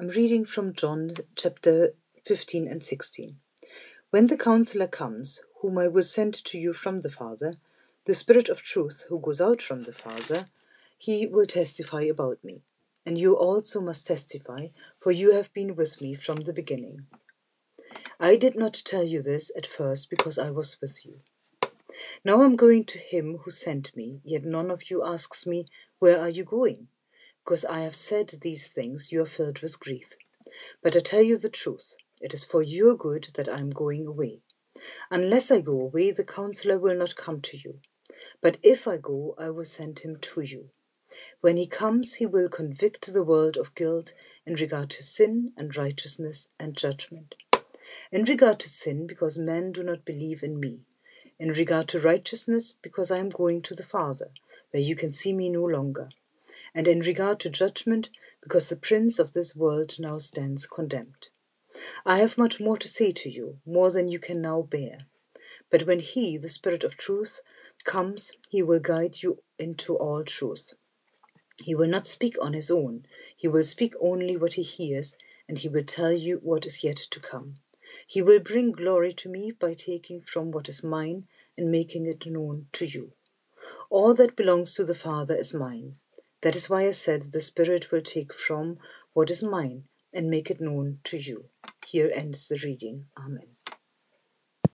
I'm reading from John chapter 15 and 16. When the Counselor comes, whom I will send to you from the Father, the Spirit of truth who goes out from the Father, he will testify about me. And you also must testify, for you have been with me from the beginning. I did not tell you this at first because I was with you. Now I'm going to him who sent me, yet none of you asks me, where are you going? Because I have said these things, you are filled with grief. But I tell you the truth, it is for your good that I am going away. Unless I go away, the Counselor will not come to you. But if I go, I will send him to you. When he comes, he will convict the world of guilt in regard to sin and righteousness and judgment. In regard to sin, because men do not believe in me. In regard to righteousness, because I am going to the Father, where you can see me no longer. And in regard to judgment, because the prince of this world now stands condemned. I have much more to say to you, more than you can now bear. But when he, the Spirit of truth, comes, he will guide you into all truth. He will not speak on his own. He will speak only what he hears, and he will tell you what is yet to come. He will bring glory to me by taking from what is mine and making it known to you. All that belongs to the Father is mine. That is why I said the Spirit will take from what is mine and make it known to you. Here ends the reading. Amen.